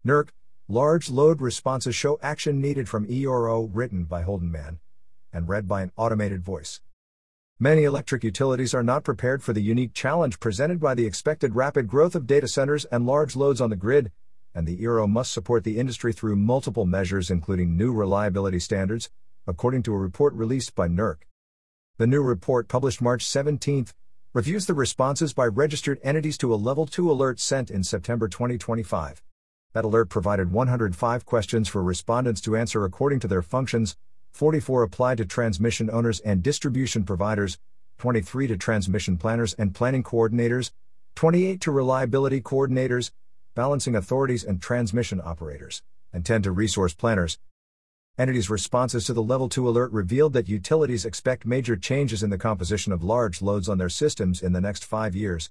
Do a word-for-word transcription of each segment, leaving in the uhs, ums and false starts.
NERC, Large Load Responses Show Action Needed from E R O, written by Holden Mann and read by an automated voice. Many electric utilities are not prepared for the unique challenge presented by the expected rapid growth of data centers and large loads on the grid, and the E R O must support the industry through multiple measures including new reliability standards, according to a report released by NERC. The new report, published March seventeenth, reviews the responses by registered entities to a Level two alert sent in September twenty twenty-five. That alert provided one hundred five questions for respondents to answer according to their functions, forty-four applied to transmission owners and distribution providers, twenty-three to transmission planners and planning coordinators, twenty-eight to reliability coordinators, balancing authorities and transmission operators, and ten to resource planners. Entities' responses to the Level two alert revealed that utilities expect major changes in the composition of large loads on their systems in the next five years.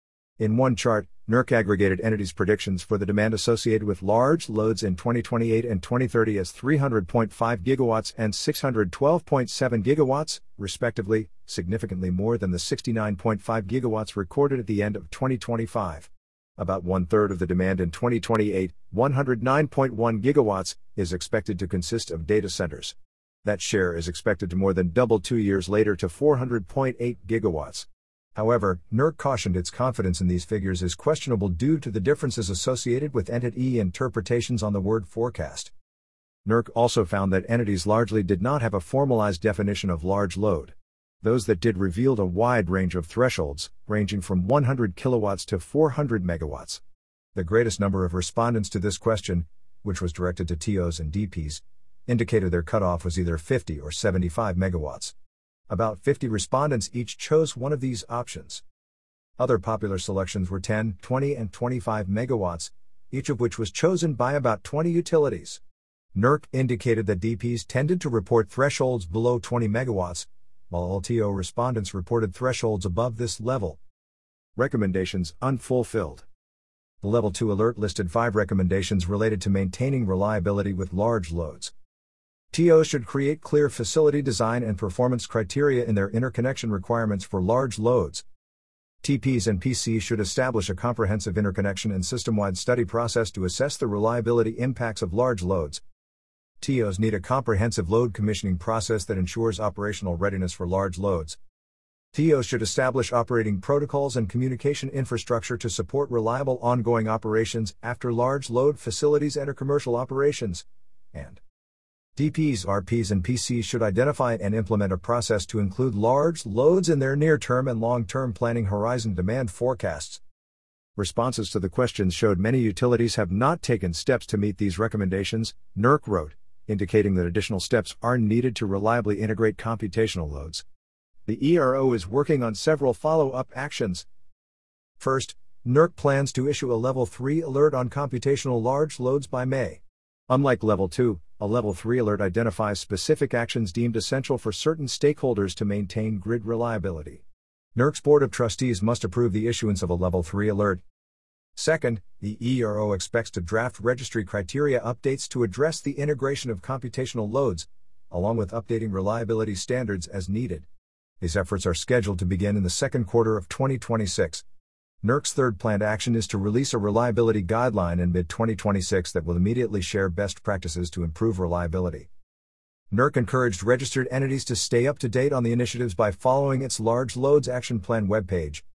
In one chart, NERC aggregated entities' predictions for the demand associated with large loads in twenty twenty-eight and twenty thirty as three hundred point five gigawatts and six hundred twelve point seven gigawatts, respectively, significantly more than the sixty-nine point five gigawatts recorded at the end of twenty twenty-five. About one-third of the demand in twenty twenty-eight, one hundred nine point one gigawatts, is expected to consist of data centers. That share is expected to more than double two years later to four hundred point eight gigawatts. However, NERC cautioned its confidence in these figures is questionable due to the differences associated with entity interpretations on the word forecast. NERC also found that entities largely did not have a formalized definition of large load. Those that did revealed a wide range of thresholds, ranging from one hundred kilowatts to four hundred megawatts. The greatest number of respondents to this question, which was directed to T Os and D Ps, indicated their cutoff was either fifty or seventy-five megawatts. About fifty respondents each chose one of these options. Other popular selections were ten, twenty, and twenty-five megawatts, each of which was chosen by about twenty utilities. NERC indicated that D Ps tended to report thresholds below twenty megawatts, while all T O respondents reported thresholds above this level. Recommendations unfulfilled. The Level two alert listed five recommendations related to maintaining reliability with large loads. T Os should create clear facility design and performance criteria in their interconnection requirements for large loads. T Ps and P Cs should establish a comprehensive interconnection and system-wide study process to assess the reliability impacts of large loads. T Os need a comprehensive load commissioning process that ensures operational readiness for large loads. T Os should establish operating protocols and communication infrastructure to support reliable ongoing operations after large load facilities enter commercial operations. And D Ps, R Ps, and P Cs should identify and implement a process to include large loads in their near-term and long-term planning horizon demand forecasts. Responses to the questions showed many utilities have not taken steps to meet these recommendations, NERC wrote, indicating that additional steps are needed to reliably integrate computational loads. The E R O is working on several follow-up actions. First, NERC plans to issue a Level three alert on computational large loads by May. Unlike Level two, a Level three alert identifies specific actions deemed essential for certain stakeholders to maintain grid reliability. NERC's Board of Trustees must approve the issuance of a Level three alert. Second, the E R O expects to draft registry criteria updates to address the integration of computational loads, along with updating reliability standards as needed. These efforts are scheduled to begin in the second quarter of twenty twenty-six. NERC's third planned action is to release a reliability guideline in mid twenty twenty-six that will immediately share best practices to improve reliability. NERC encouraged registered entities to stay up to date on the initiatives by following its Large Loads Action Plan webpage,